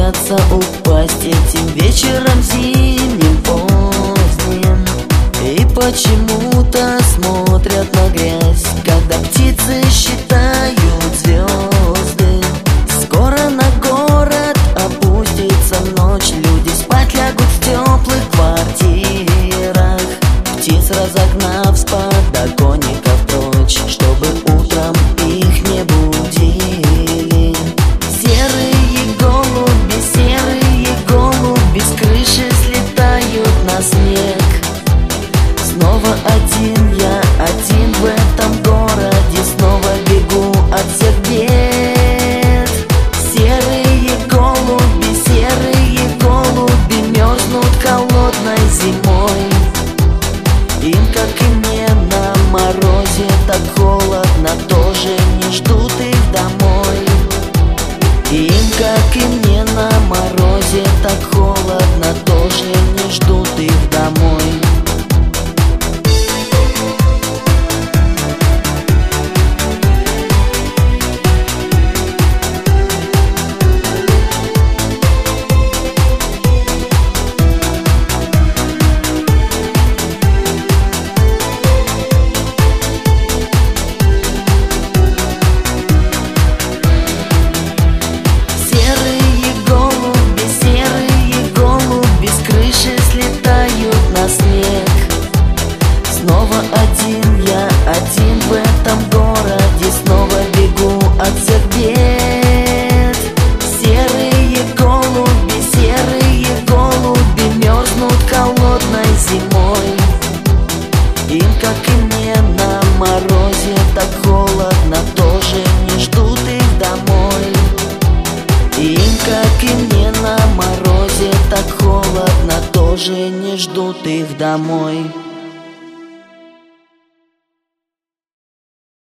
боятся упасть этим вечером зимним поздним. И почему-то смотрят на грязь, когда птицы считают звезды. Скоро на город опустится ночь, люди спать лягут в теплых квартирах, птиц разогнав с подоконников прочь, чтобы утром их не будили. Серые голуби с крыши слетают на снег. Снова один я, один в этом городе, снова бегу от всех бед. Серые голуби мерзнут холодной зимой. Им, как и мне, на морозе так холодно, тоже не ждут их домой. Им, как и мне, на морозе так холодно, тоже не ждут их домой. Снова один я, один в этом городе, снова бегу от всех бед. Серые голуби мерзнут холодной зимой. Им, как и мне, на морозе так холодно, тоже не ждут их домой. Им, как и мне, на морозе так холодно, тоже не ждут их домой.